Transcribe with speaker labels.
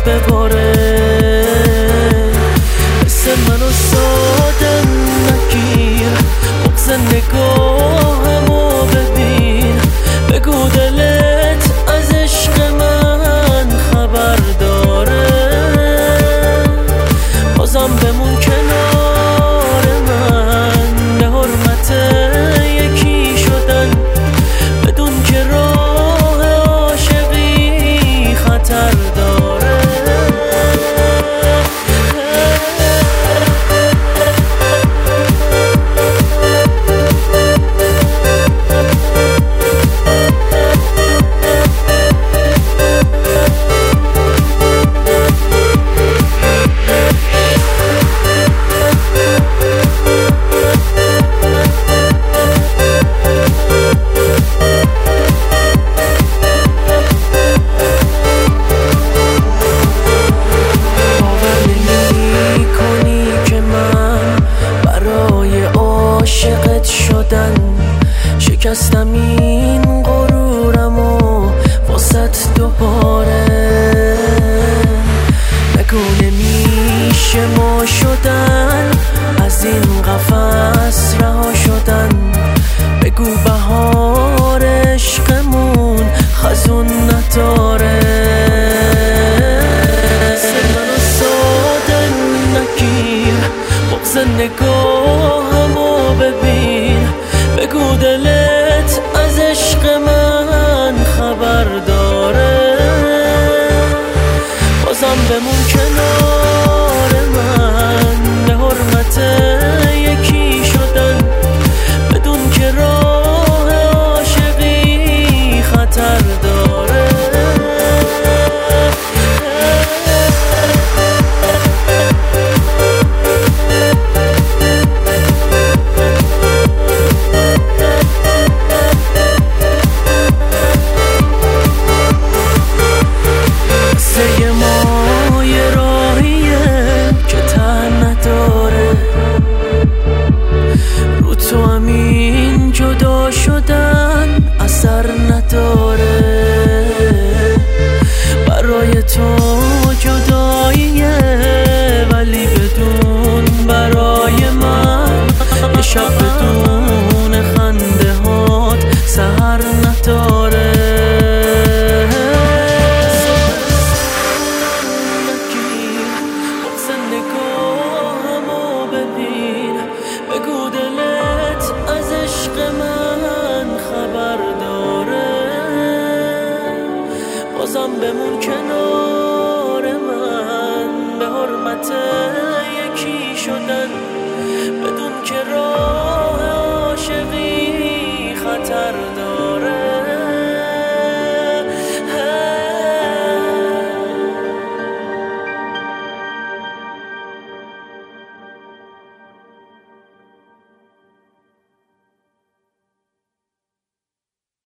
Speaker 1: بباره. مثل منو ساده نگیر، بغض نگاهمو ببین. بگو دلت از عشق من خبر داره. بازم بمون کنار من، به حرمت یکی شدن، بدون که راه عاشقی خطر داره. شکستم این غرورمو واسط دوباره. نگو نمیشه ما شدن، از این قفس رها شدن. بگو بهار عشقمون خزون نداره. منو ساده نگیر، بغض نگاهمو ببین. بگو دلت از عشق من خبر داره. بازم بمون کنار من، به حرمت یکی شدن، بدون که راه عاشقی خطر داره. جدا شدن اثر نداره. برای تو جداییه، ولی بدون برای من یه شب بدون خنده هات سحر نداره. بغض نگاهمو ببین. بگو دلت از عشق من خبر داره. بازم بمون کنار